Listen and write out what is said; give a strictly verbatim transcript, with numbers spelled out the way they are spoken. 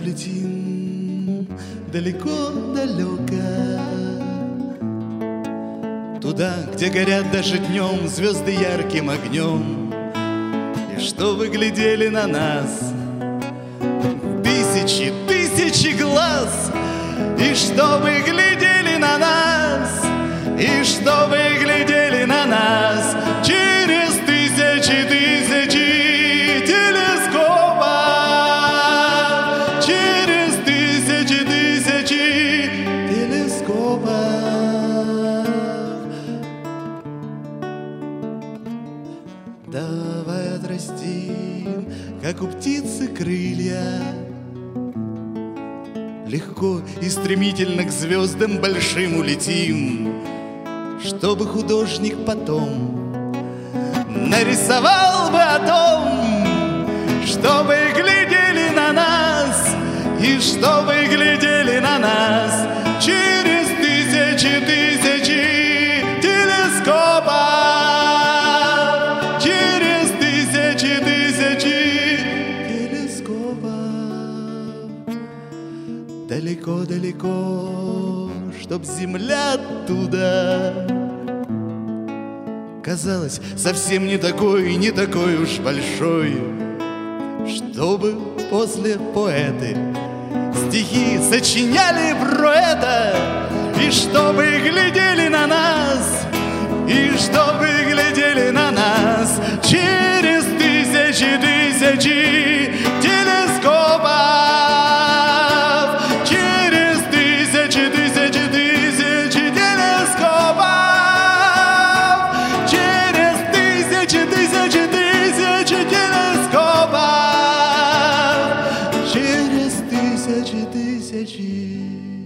улетим далеко-далеко, туда, где горят даже днем звезды ярким огнем, и чтобы глядели на нас тысячи, тысячи глаз, и чтобы глядели на нас, и чтобы глядели на нас через тысячи, тысячи телескопов, через тысячи, тысячи телескопов. Давай отрастим, как у птицы, крылья, легко и стремительно к звездам большим улетим, чтобы художник потом нарисовал бы о том, чтобы глядели на нас, и чтобы глядели на нас через тысячи, тысячи телескопов, через тысячи, тысячи телескопов. Далеко-далеко, чтоб земля оттуда казалась совсем не такой, не такой уж большой, чтобы после поэты стихи сочиняли про это, и чтобы глядели на нас, и чтобы глядели на нас через тысячи, тысячи телескопов, через тысячи, тысячи, тысячи телескопов, через тысячи, тысячи, тысячи телескопов, через тысячи, тысячи